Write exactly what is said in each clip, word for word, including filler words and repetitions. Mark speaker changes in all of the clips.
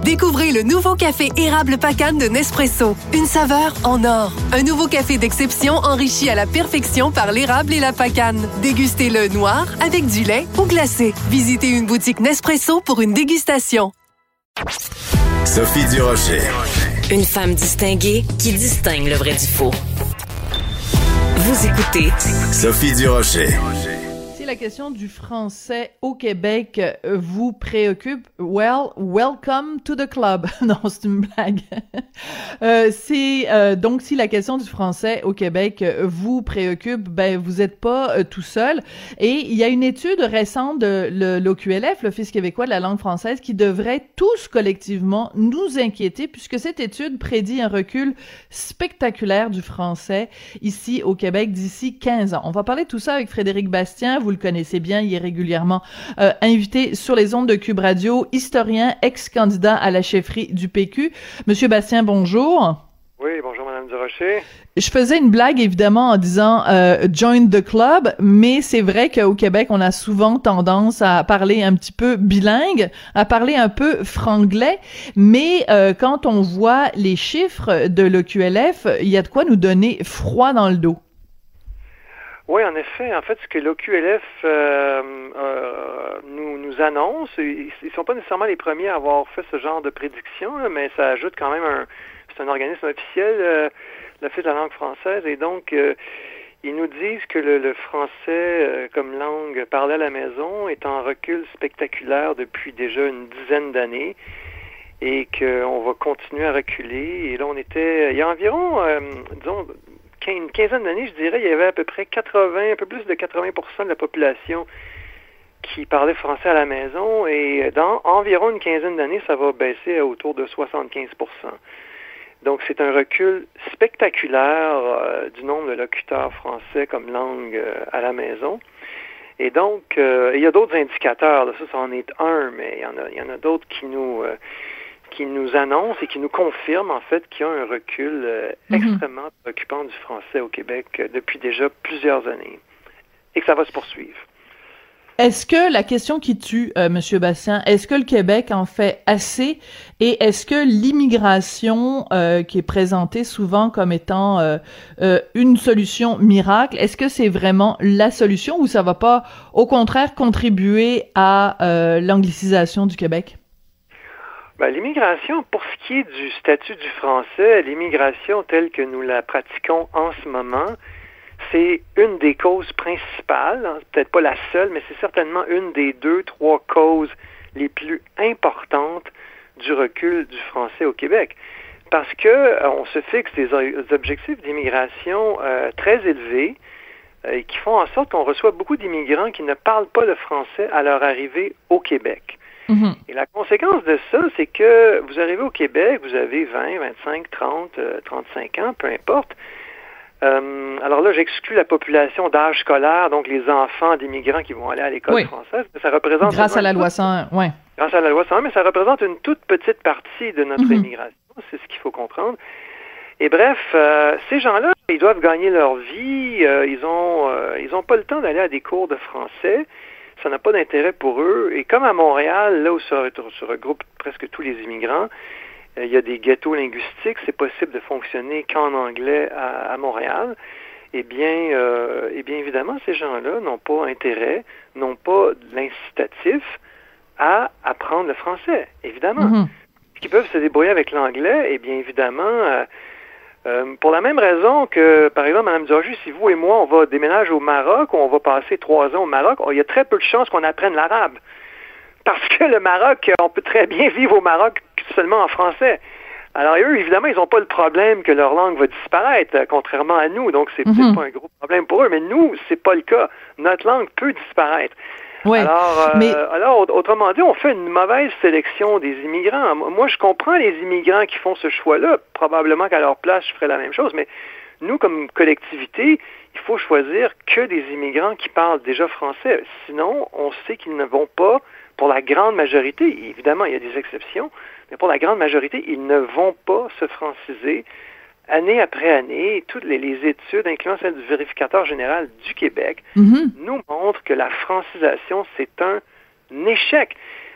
Speaker 1: Découvrez le nouveau café érable Pacane de Nespresso. Une saveur en or. Un nouveau café d'exception enrichi à la perfection par l'érable et la pacane. Dégustez-le noir, avec du lait ou glacé. Visitez une boutique Nespresso pour une dégustation.
Speaker 2: Sophie Durocher.
Speaker 3: Une femme distinguée qui distingue le vrai du faux. Vous écoutez
Speaker 2: Sophie Durocher.
Speaker 4: Si la question du français au Québec vous préoccupe, well, welcome to the club. Non, c'est une blague. euh, c'est euh, donc si la question du français au Québec vous préoccupe, ben vous êtes pas euh, tout seul. Et il y a une étude récente de le, l'O Q L F, l'Office québécois de la langue française, qui devrait tous collectivement nous inquiéter, puisque cette étude prédit un recul spectaculaire du français ici au Québec d'ici quinze ans. On va parler de tout ça avec Frédéric Bastien. Vous le connaissez bien, il est régulièrement euh, invité sur les ondes de Cube Radio, historien, ex-candidat à la chefferie du P Q. Monsieur Bastien, bonjour.
Speaker 5: Oui, bonjour Madame Durocher.
Speaker 4: Je faisais une blague évidemment en disant euh, join the club, mais c'est vrai qu'au Québec, on a souvent tendance à parler un petit peu bilingue, à parler un peu franglais, mais euh, quand on voit les chiffres de l'O Q L F, il y a de quoi nous donner froid dans le dos.
Speaker 5: Oui, en effet. En fait, ce que l'O Q L F euh, euh, nous, nous annonce, ils ne sont pas nécessairement les premiers à avoir fait ce genre de prédiction, là, mais ça ajoute quand même un... C'est un organisme officiel, euh, l'Office de la langue française, et donc euh, ils nous disent que le, le français euh, comme langue parlée à la maison est en recul spectaculaire depuis déjà une dizaine d'années et qu'on va continuer à reculer. Et là, on était... Il y a environ, euh, disons... une quinzaine d'années, je dirais, il y avait à peu près quatre-vingts, un peu plus de quatre-vingts pour cent de la population qui parlait français à la maison, et dans environ une quinzaine d'années, ça va baisser à autour de soixante-quinze pour cent. Donc, c'est un recul spectaculaire euh, du nombre de locuteurs français comme langue euh, à la maison. Et donc, euh, il y a d'autres indicateurs, là, ça, ça en est un, mais il y en a, il y en a d'autres qui nous... Euh, qui nous annonce et qui nous confirme en fait qu'il y a un recul euh, mm-hmm. extrêmement préoccupant du français au Québec euh, depuis déjà plusieurs années et que ça va se poursuivre.
Speaker 4: Est-ce que la question qui tue, euh, Monsieur Bastien, est-ce que le Québec en fait assez et est-ce que l'immigration euh, qui est présentée souvent comme étant euh, euh, une solution miracle, est-ce que c'est vraiment la solution ou ça va pas au contraire contribuer à euh, l'anglicisation du Québec?
Speaker 5: Ben, l'immigration, pour ce qui est du statut du français, l'immigration telle que nous la pratiquons en ce moment, c'est une des causes principales, hein, peut-être pas la seule, mais c'est certainement une des deux, trois causes les plus importantes du recul du français au Québec. Parce que euh, on se fixe des objectifs d'immigration euh, très élevés euh, qui font en sorte qu'on reçoit beaucoup d'immigrants qui ne parlent pas le français à leur arrivée au Québec. Mm-hmm. Et la conséquence de ça, c'est que vous arrivez au Québec, vous avez vingt, vingt-cinq, trente, trente-cinq ans, peu importe. Euh, alors là, j'exclus la population d'âge scolaire, donc les enfants d'immigrants qui vont aller à l'école
Speaker 4: oui.
Speaker 5: française. Ça représente
Speaker 4: grâce à la loi cent un, ouais.
Speaker 5: Grâce à la loi cent un, mais ça représente une toute petite partie de notre mm-hmm. immigration, c'est ce qu'il faut comprendre. Et bref, euh, ces gens-là, ils doivent gagner leur vie, euh, ils ont, euh, ils ont pas le temps d'aller à des cours de français. Ça n'a pas d'intérêt pour eux. Et comme à Montréal, là où se, se regroupent presque tous les immigrants, euh, il y a des ghettos linguistiques, c'est possible de fonctionner qu'en anglais à, à Montréal. Eh bien, euh, eh bien, évidemment, ces gens-là n'ont pas intérêt, n'ont pas l'incitatif à apprendre le français, évidemment. Mm-hmm. Ce qui peuvent se débrouiller avec l'anglais, eh bien, évidemment... Euh, Euh, pour la même raison que, par exemple, Mme Durocher, si vous et moi, on va déménager au Maroc, ou on va passer trois ans au Maroc, il y a très peu de chances qu'on apprenne l'arabe. Parce que le Maroc, on peut très bien vivre au Maroc seulement en français. Alors, eux, évidemment, ils n'ont pas le problème que leur langue va disparaître, contrairement à nous. Donc, c'est mm-hmm. peut-être pas un gros problème pour eux, mais nous, c'est pas le cas. Notre langue peut disparaître.
Speaker 4: Ouais,
Speaker 5: alors, euh,
Speaker 4: mais...
Speaker 5: alors, autrement dit, on fait une mauvaise sélection des immigrants. Moi, je comprends les immigrants qui font ce choix-là. Probablement qu'à leur place, je ferais la même chose. Mais nous, comme collectivité, il faut choisir que des immigrants qui parlent déjà français. Sinon, on sait qu'ils ne vont pas, pour la grande majorité, évidemment, il y a des exceptions, mais pour la grande majorité, ils ne vont pas se franciser. Année après année, toutes les, les études, incluant celle du vérificateur général du Québec, mm-hmm. nous montrent que la francisation, c'est un échec.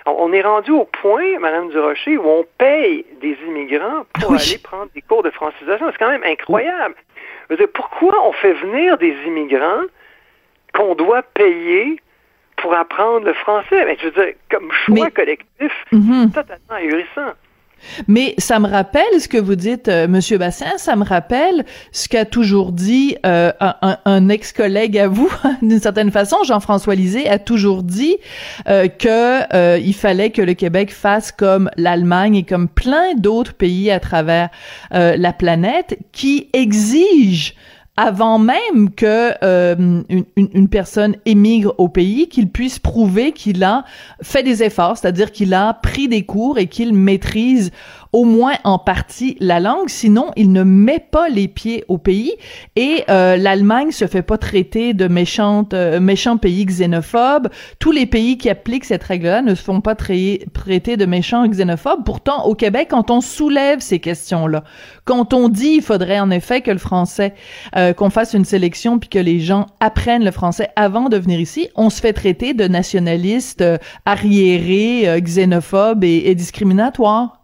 Speaker 5: On est rendu au point, Madame Durocher, où on paye des immigrants pour
Speaker 4: oui.
Speaker 5: aller prendre des cours de francisation. C'est quand même incroyable. Je veux dire, pourquoi on fait venir des immigrants qu'on doit payer pour apprendre le français? Mais je veux dire, comme choix Mais... collectif, mm-hmm. totalement ahurissant.
Speaker 4: Mais ça me rappelle ce que vous dites, euh, Monsieur Bassin, ça me rappelle ce qu'a toujours dit euh, un, un ex-collègue à vous, d'une certaine façon, Jean-François Lisée a toujours dit euh, que euh, il fallait que le Québec fasse comme l'Allemagne et comme plein d'autres pays à travers euh, la planète qui exigent avant même que euh, une, une personne émigre au pays, qu'il puisse prouver qu'il a fait des efforts, c'est-à-dire qu'il a pris des cours et qu'il maîtrise au moins en partie la langue, sinon il ne met pas les pieds au pays. Et euh, l'Allemagne se fait pas traiter de méchante, euh, méchant pays xénophobe. Tous les pays qui appliquent cette règle-là ne se font pas tra- traiter de méchants xénophobes. Pourtant, au Québec, quand on soulève ces questions-là, quand on dit il faudrait en effet que le français, euh, qu'on fasse une sélection puis que les gens apprennent le français avant de venir ici, on se fait traiter de nationalistes euh, arriérés, euh, xénophobes et, et discriminatoires.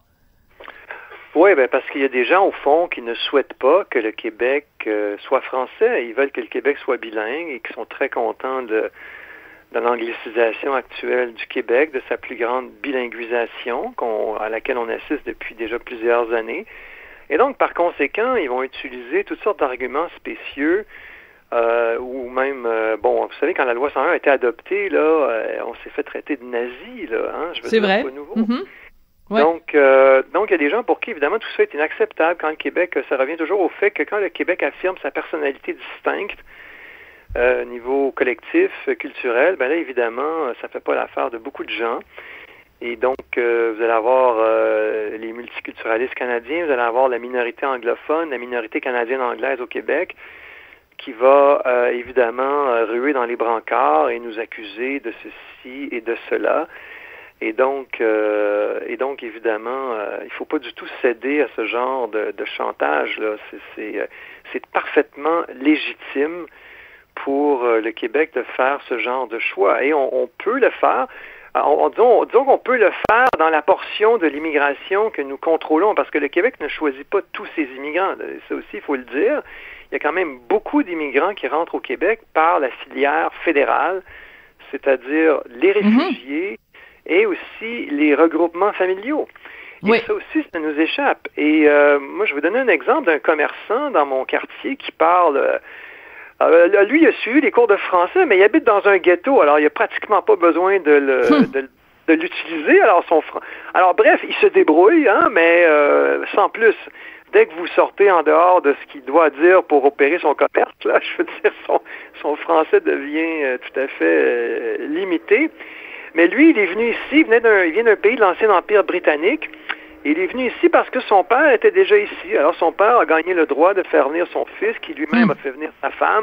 Speaker 5: Oui, ben parce qu'il y a des gens, au fond, qui ne souhaitent pas que le Québec euh, soit français. Ils veulent que le Québec soit bilingue et qui sont très contents de, de l'anglicisation actuelle du Québec, de sa plus grande bilinguisation qu'on, à laquelle on assiste depuis déjà plusieurs années. Et donc, par conséquent, ils vont utiliser toutes sortes d'arguments spécieux euh, ou même, euh, bon, vous savez, quand la loi cent un a été adoptée, là, euh, on s'est fait traiter de nazis, là, hein, je veux
Speaker 4: C'est
Speaker 5: dire,
Speaker 4: vrai.
Speaker 5: c'est pas nouveau.
Speaker 4: Mm-hmm. Ouais.
Speaker 5: Donc, euh, donc, il y a des gens pour qui, évidemment, tout ça est inacceptable quand le Québec, ça revient toujours au fait que quand le Québec affirme sa personnalité distincte euh, au niveau collectif, culturel, ben là, évidemment, ça fait pas l'affaire de beaucoup de gens. Et donc, euh, vous allez avoir euh, les multiculturalistes canadiens, vous allez avoir la minorité anglophone, la minorité canadienne anglaise au Québec, qui va euh, évidemment euh, ruer dans les brancards et nous accuser de ceci et de cela. Et donc, euh, et donc évidemment, euh, il ne faut pas du tout céder à ce genre de, de chantage-là. C'est, c'est, euh, c'est parfaitement légitime pour euh, le Québec de faire ce genre de choix. Et on, on peut le faire. On, on, disons, disons qu'on peut le faire dans la portion de l'immigration que nous contrôlons, parce que le Québec ne choisit pas tous ses immigrants. Ça aussi, il faut le dire. Il y a quand même beaucoup d'immigrants qui rentrent au Québec par la filière fédérale, c'est-à-dire les réfugiés, mm-hmm. et aussi les regroupements familiaux. Et oui. Ça aussi, ça nous échappe. Et euh, moi, je vais vous donner un exemple d'un commerçant dans mon quartier qui parle... Euh, euh, lui, il a suivi les cours de français, mais il habite dans un ghetto, alors il n'a pratiquement pas besoin de, le, hum. de, de l'utiliser. Alors, son fr... alors, bref, il se débrouille, hein, mais euh, sans plus. Dès que vous sortez en dehors de ce qu'il doit dire pour opérer son commerce, là, je veux dire, son, son français devient euh, tout à fait euh, limité. Mais lui, il est venu ici, il, venait d'un, il vient d'un pays de l'ancien Empire britannique. Et il est venu ici parce que son père était déjà ici. Alors, son père a gagné le droit de faire venir son fils, qui lui-même mmh. a fait venir sa femme.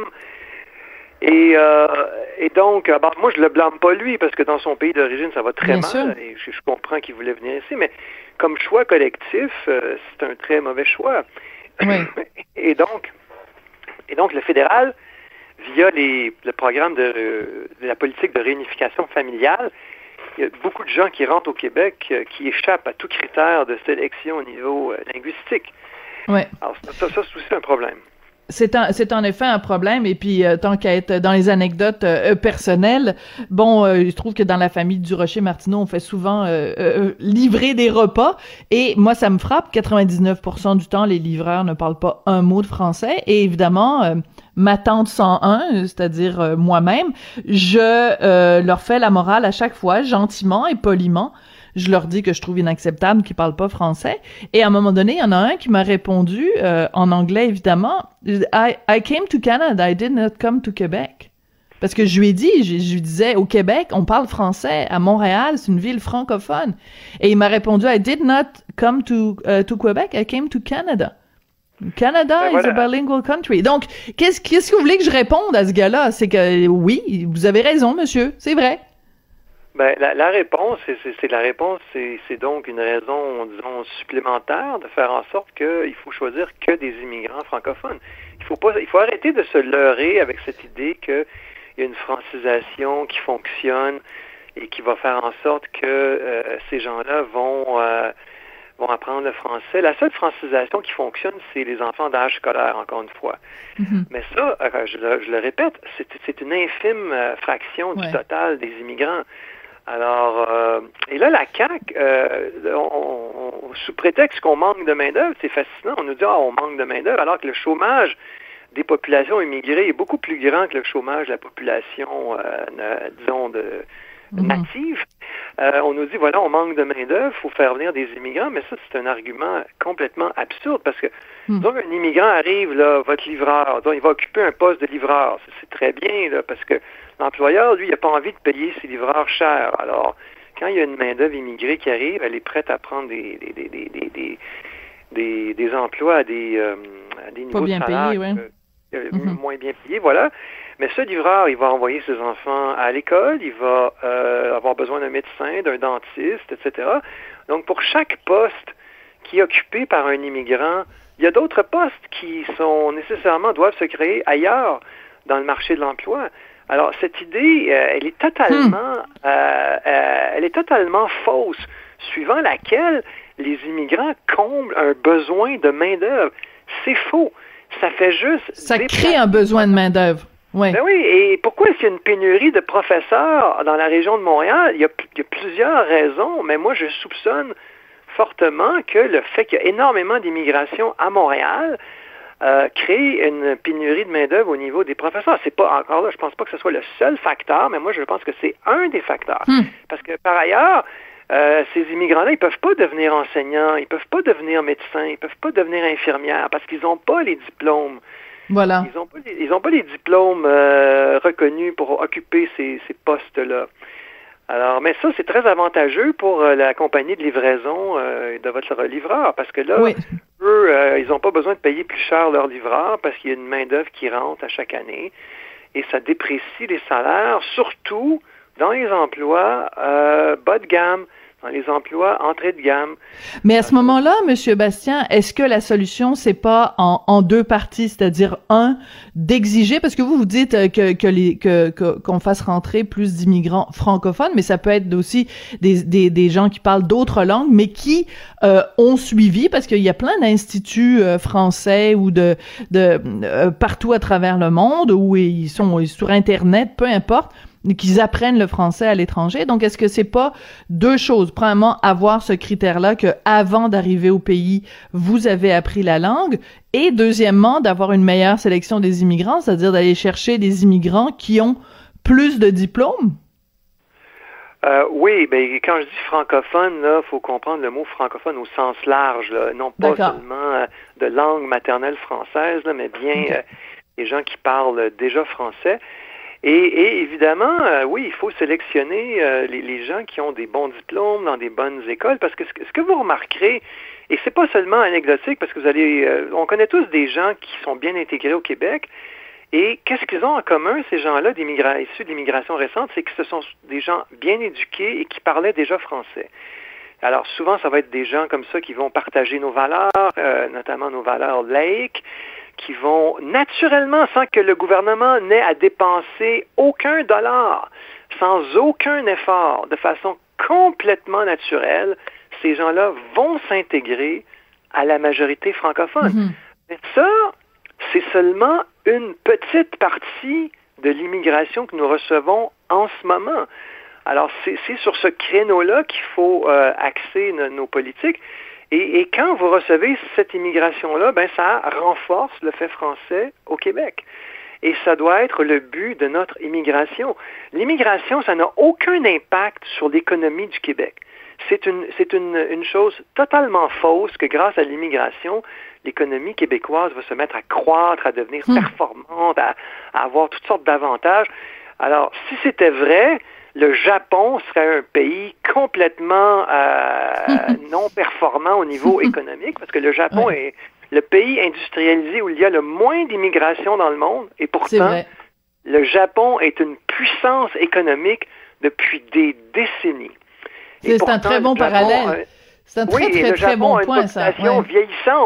Speaker 5: Et, euh, et donc, bon, moi, je le blâme pas lui, parce que dans son pays d'origine, ça va très Bien mal. Sûr. Et je, je comprends qu'il voulait venir ici. Mais comme choix collectif, euh, c'est un très mauvais choix.
Speaker 4: Oui.
Speaker 5: Et donc, et donc, le fédéral, via les, le programme de, de la politique de réunification familiale, il y a beaucoup de gens qui rentrent au Québec euh, qui échappent à tout critère de sélection au niveau euh, linguistique.
Speaker 4: Oui.
Speaker 5: Alors, ça, ça, c'est aussi un problème.
Speaker 4: C'est, un, c'est en effet un problème, et puis euh, tant qu'à être dans les anecdotes euh, personnelles, bon, euh, je trouve que dans la famille Durocher-Martineau, on fait souvent euh, euh, livrer des repas, et moi, ça me frappe, quatre-vingt-dix-neuf pour cent du temps, les livreurs ne parlent pas un mot de français, et évidemment... Euh, ma tante cent un, c'est-à-dire euh, moi-même, je euh, leur fais la morale à chaque fois, gentiment et poliment. Je leur dis que je trouve inacceptable qu'ils parlent pas français. Et à un moment donné, il y en a un qui m'a répondu, euh, en anglais évidemment, I, I came to Canada, I did not come to Quebec. Parce que je lui ai dit, je, je lui disais, au Québec, on parle français. À Montréal, c'est une ville francophone. Et il m'a répondu, I did not come to, uh, to Quebec, I came to Canada. Canada ben voilà. is a bilingual country. Donc, qu'est-ce, qu'est-ce que vous voulez que je réponde à ce gars-là? C'est que, oui, vous avez raison, monsieur, c'est vrai.
Speaker 5: Ben, la, la réponse, c'est, c'est, c'est la réponse, c'est, c'est donc une raison, disons, supplémentaire de faire en sorte qu'il faut choisir que des immigrants francophones. Il faut pas, il faut arrêter de se leurrer avec cette idée qu'il y a une francisation qui fonctionne. et qui va faire en sorte que euh, ces gens-là vont euh, vont apprendre le français. La seule francisation qui fonctionne, c'est les enfants d'âge scolaire, encore une fois. Mm-hmm. Mais ça, euh, je, le, je le répète, c'est, c'est une infime euh, fraction du ouais. total des immigrants. Alors, euh, et là, la C A Q, euh, on, on, sous prétexte qu'on manque de main-d'œuvre, c'est fascinant, on nous dit, ah, on manque de main-d'œuvre, alors que le chômage des populations immigrées est beaucoup plus grand que le chômage de la population, euh, disons, de Mmh. native. Euh, on nous dit, voilà, on manque de main-d'œuvre, il faut faire venir des immigrants, mais ça, c'est un argument complètement absurde parce que, mmh. donc, un immigrant arrive, là, votre livreur, donc, il va occuper un poste de livreur. C'est, c'est très bien, là, parce que l'employeur, lui, il n'a pas envie de payer ses livreurs chers. Alors, quand il y a une main-d'œuvre immigrée qui arrive, elle est prête à prendre des, des, des, des, des, des, des, des emplois à des, euh, à des niveaux
Speaker 4: pas bien
Speaker 5: de salaire
Speaker 4: payés, ouais.
Speaker 5: euh,
Speaker 4: mmh.
Speaker 5: moins bien payés, voilà. Mais ce livreur, il va envoyer ses enfants à l'école, il va euh, avoir besoin d'un médecin, d'un dentiste, et cetera. Donc, pour chaque poste qui est occupé par un immigrant, il y a d'autres postes qui sont nécessairement doivent se créer ailleurs dans le marché de l'emploi. Alors, cette idée, euh, elle est totalement, hmm. euh, euh, elle est totalement fausse, suivant laquelle les immigrants comblent un besoin de main-d'œuvre. C'est faux. Ça fait juste...
Speaker 4: Ça crée un besoin de main-d'œuvre. Oui.
Speaker 5: Ben oui, et pourquoi est-ce qu'il y a une pénurie de professeurs dans la région de Montréal? Il y a, il y a plusieurs raisons, mais moi, je soupçonne fortement que le fait qu'il y a énormément d'immigration à Montréal euh, crée une pénurie de main-d'œuvre au niveau des professeurs. C'est pas, encore là, je pense pas que ce soit le seul facteur, mais moi, je pense que c'est un des facteurs. Hmm. Parce que, par ailleurs, euh, ces immigrants-là, ils peuvent pas devenir enseignants, ils peuvent pas devenir médecins, ils peuvent pas devenir infirmières, parce qu'ils n'ont pas les diplômes.
Speaker 4: Voilà.
Speaker 5: Ils n'ont pas, ils ont pas les diplômes euh, reconnus pour occuper ces, ces postes-là. Alors, mais ça, c'est très avantageux pour euh, la compagnie de livraison euh, de votre livreur, parce que là, oui. eux, euh, ils n'ont pas besoin de payer plus cher leur livreur parce qu'il y a une main-d'œuvre qui rentre à chaque année et ça déprécie les salaires, surtout dans les emplois euh, bas de gamme, dans les emplois entrée de gamme.
Speaker 4: Mais à ce moment-là, Monsieur Bastien, est-ce que la solution, c'est pas en, en deux parties, c'est-à-dire, un, d'exiger, parce que vous, vous dites que, que les, que, que, qu'on fasse rentrer plus d'immigrants francophones, mais ça peut être aussi des, des, des gens qui parlent d'autres langues, mais qui euh, ont suivi, parce qu'il y a plein d'instituts euh, français ou de, de euh, partout à travers le monde, où ils sont sur Internet, peu importe, qu'ils apprennent le français à l'étranger. Donc, est-ce que c'est pas deux choses? Premièrement, avoir ce critère-là que avant d'arriver au pays, vous avez appris la langue. Et deuxièmement, d'avoir une meilleure sélection des immigrants, c'est-à-dire d'aller chercher des immigrants qui ont plus de diplômes?
Speaker 5: Euh, oui, ben quand je dis francophone, là, faut comprendre le mot francophone au sens large, là, non pas D'accord. seulement euh, de langue maternelle française, là, mais bien okay. euh, les gens qui parlent déjà français. Et, et évidemment, euh, oui, il faut sélectionner euh, les, les gens qui ont des bons diplômes dans des bonnes écoles, parce que ce, ce que vous remarquerez, et c'est pas seulement anecdotique, parce que vous allez, euh, on connaît tous des gens qui sont bien intégrés au Québec, et qu'est-ce qu'ils ont en commun, ces gens-là, d'immigra- issus de l'immigration récente, c'est que ce sont des gens bien éduqués et qui parlaient déjà français. Alors souvent, ça va être des gens comme ça qui vont partager nos valeurs, euh, notamment nos valeurs laïques, qui vont naturellement, sans que le gouvernement n'ait à dépenser aucun dollar, sans aucun effort, de façon complètement naturelle, ces gens-là vont s'intégrer à la majorité francophone. Mm-hmm. Mais ça, c'est seulement une petite partie de l'immigration que nous recevons en ce moment. Alors, c'est, c'est sur ce créneau-là qu'il faut euh, axer no, nos politiques. Et, et quand vous recevez cette immigration-là, ben ça renforce le fait français au Québec. Et ça doit être le but de notre immigration. L'immigration, ça n'a aucun impact sur l'économie du Québec. C'est une, c'est une, une chose totalement fausse que grâce à l'immigration, l'économie québécoise va se mettre à croître, à devenir mmh. performante, à, à avoir toutes sortes d'avantages. Alors, si c'était vrai, le Japon serait un pays complètement euh, non performant au niveau économique, parce que le Japon ouais. est le pays industrialisé où il y a le moins d'immigration dans le monde, et pourtant, le Japon est une puissance économique depuis des décennies.
Speaker 4: Et c'est pourtant, un très bon Japon, parallèle. Euh, c'est un très, oui, très, très, très bon point, ça.
Speaker 5: Oui, et le Japon a une population vieillissante.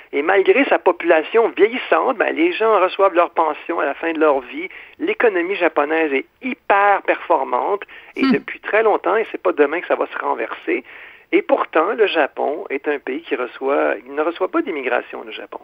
Speaker 5: Et malgré sa population vieillissante, ben, les gens reçoivent leur pension à la fin de leur vie. L'économie japonaise est hyper performante et mmh. depuis très longtemps, et c'est pas demain que ça va se renverser. Et pourtant, le Japon est un pays qui reçoit, il ne reçoit pas d'immigration, le Japon.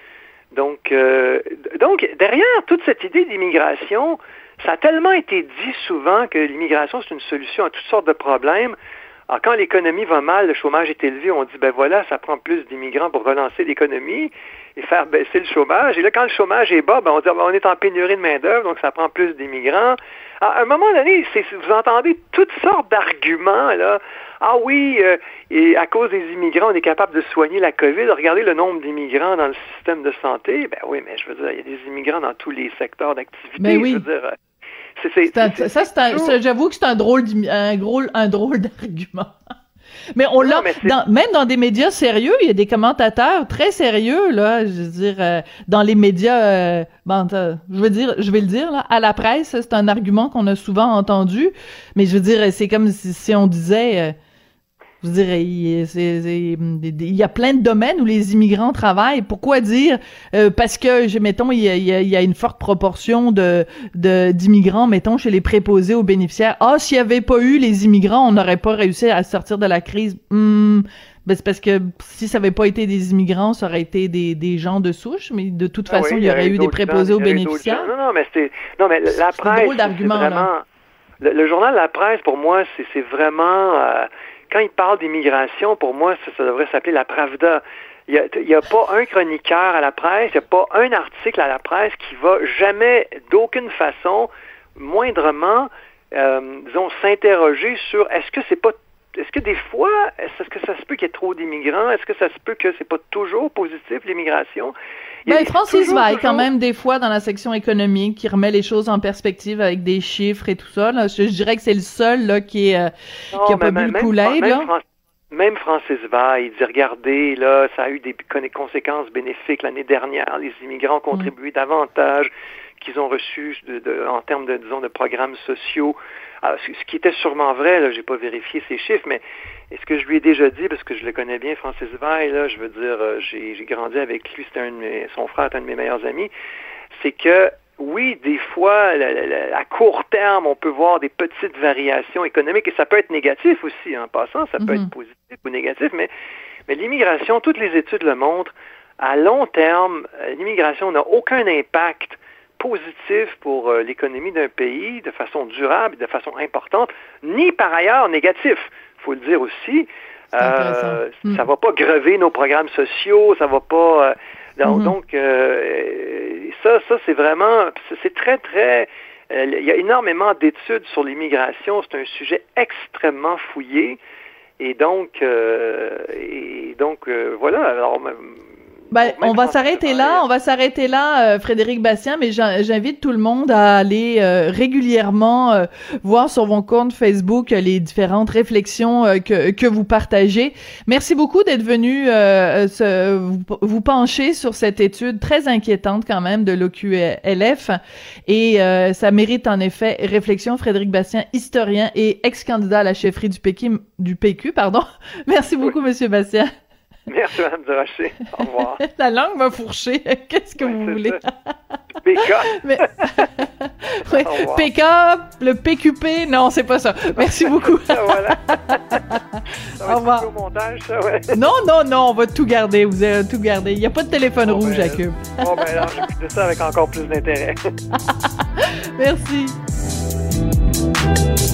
Speaker 5: Donc, euh, donc derrière toute cette idée d'immigration, ça a tellement été dit souvent que l'immigration, c'est une solution à toutes sortes de problèmes. Alors, quand l'économie va mal, le chômage est élevé, on dit, ben voilà, ça prend plus d'immigrants pour relancer l'économie et faire baisser le chômage. Et là, quand le chômage est bas, ben on dit, ben, on est en pénurie de main-d'œuvre, donc ça prend plus d'immigrants. À un moment donné, c'est, vous entendez toutes sortes d'arguments, là. Ah oui, euh, et à cause des immigrants, on est capable de soigner la COVID. Regardez le nombre d'immigrants dans le système de santé. Ben oui, mais je veux dire, il y a des immigrants dans tous les secteurs d'activité.
Speaker 4: Ben oui.
Speaker 5: Je veux dire,
Speaker 4: c'est, c'est, c'est un, c'est, ça, c'est un, ça, j'avoue que c'est un drôle, un drôle, un drôle d'argument. Mais on l'a, mais dans, même dans des médias sérieux, il y a des commentateurs très sérieux, là, je veux dire, euh, dans les médias, euh, bon, je veux dire, je vais le dire, là, à la presse, c'est un argument qu'on a souvent entendu, mais je veux dire, c'est comme si, si on disait, euh, je veux dire, il, c'est, c'est, il y a plein de domaines où les immigrants travaillent. Pourquoi dire euh, parce que, mettons, il y a, il y a une forte proportion de, de d'immigrants, mettons, chez les préposés aux bénéficiaires. Ah, s'il y avait pas eu les immigrants, on n'aurait pas réussi à sortir de la crise. Hum, ben c'est parce que si ça avait pas été des immigrants, ça aurait été des, des gens de souche, mais de toute ah façon, oui, il y aurait eu des préposés gens, aux bénéficiaires.
Speaker 5: Non, non, mais c'était, non, mais la
Speaker 4: c'est
Speaker 5: presse,
Speaker 4: drôle d'argument,
Speaker 5: c'est vraiment, le, le journal La Presse, pour moi, c'est, c'est vraiment. Euh, Quand il parle d'immigration, pour moi, ça, ça devrait s'appeler la Pravda. Il n'y a, a pas un chroniqueur à la presse, il n'y a pas un article à la presse qui va jamais, d'aucune façon, moindrement, euh, disons, s'interroger sur est-ce que c'est pas, est-ce que des fois, est-ce que ça se peut qu'il y ait trop d'immigrants? Est-ce que ça se peut que c'est pas toujours positif, l'immigration?
Speaker 4: Ben, Francis Veil, quand même, des fois, dans la section économique, qui remet les choses en perspective avec des chiffres et tout ça, là. Je, je dirais que c'est le seul, là, qui est, euh, non, qui a pas bu le Kool-Aid, là.
Speaker 5: Fran- même Francis Veil, il dit, regardez, là, ça a eu des conséquences bénéfiques l'année dernière. Les immigrants ont contribué mmh. davantage qu'ils ont reçu de, de, en termes de, disons, de programmes sociaux. Alors, ce, ce qui était sûrement vrai, là, j'ai pas vérifié ces chiffres, mais est-ce que je lui ai déjà dit, parce que je le connais bien, Francis Veil, là, je veux dire, euh, j'ai, j'ai grandi avec lui, c'était un de mes, son frère est un de mes meilleurs amis, c'est que, oui, des fois, la, la, la, à court terme, on peut voir des petites variations économiques, et ça peut être négatif aussi, en passant, ça peut mm-hmm. être positif ou négatif, mais, mais l'immigration, toutes les études le montrent, à long terme, l'immigration n'a aucun impact positif pour euh, l'économie d'un pays de façon durable, de façon importante, ni par ailleurs négatif. Il faut le dire aussi. Euh, mm. Ça va pas grever nos programmes sociaux, ça va pas. Euh, donc, mm-hmm. donc euh, ça, ça c'est vraiment, c'est très très. Euh, il y a énormément d'études sur l'immigration. C'est un sujet extrêmement fouillé, et donc, euh, et donc euh, voilà. Alors.
Speaker 4: Ben, on va s'arrêter là, on va s'arrêter là, euh, Frédéric Bastien, mais j'invite tout le monde à aller euh, régulièrement euh, voir sur vos comptes Facebook euh, les différentes réflexions euh, que que vous partagez. Merci beaucoup d'être venu euh, se, vous, vous pencher sur cette étude très inquiétante quand même de l'O Q L F, et euh, ça mérite en effet réflexion. Frédéric Bastien, historien et ex-candidat à la chefferie du P Q, du P Q, pardon. Merci beaucoup, oui. Monsieur Bastien.
Speaker 5: Merci, Mme Durocher. Au revoir.
Speaker 4: La langue m'a fourché. Qu'est-ce que
Speaker 5: oui,
Speaker 4: vous voulez?
Speaker 5: P K.
Speaker 4: Mais... oui. P K, le P Q P, non, c'est pas ça. Merci beaucoup.
Speaker 5: Voilà. Ça va
Speaker 4: au revoir.
Speaker 5: Au montage, ça, ouais.
Speaker 4: Non, non, non, on va tout garder. Vous allez tout garder. Il n'y a pas de téléphone
Speaker 5: bon,
Speaker 4: rouge
Speaker 5: ben,
Speaker 4: à Cube.
Speaker 5: Bon, ben alors, j'écoute ça avec encore plus d'intérêt.
Speaker 4: Merci.